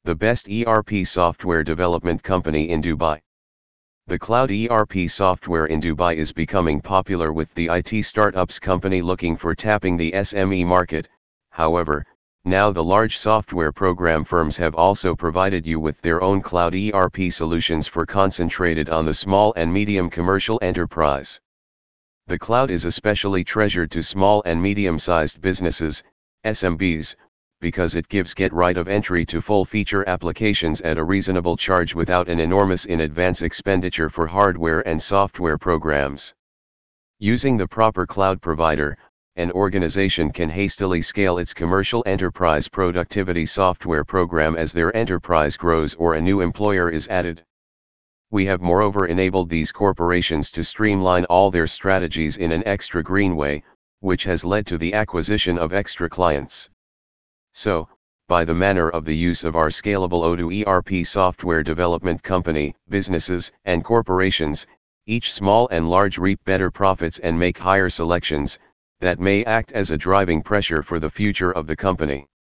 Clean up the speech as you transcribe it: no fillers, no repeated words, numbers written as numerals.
the best ERP software development company in Dubai. The cloud ERP software in Dubai is becoming popular with the IT startups company looking for tapping the SME market. However, now the large software program firms have also provided you with their own cloud ERP solutions for concentrated on the small and medium commercial enterprise. The cloud is especially treasured to small and medium-sized businesses, SMBs, because it gives get right of entry to full feature applications at a reasonable charge without an enormous in advance expenditure for hardware and software programs. Using the proper cloud provider, an organization can hastily scale its commercial enterprise productivity software program as their enterprise grows or a new employer is added. We have moreover enabled these corporations to streamline all their strategies in an extra green way, which has led to the acquisition of extra clients. So, by the manner of the use of our scalable Odoo ERP software development company, businesses and corporations, each small and large reap better profits and make higher selections, that may act as a driving pressure for the future of the company.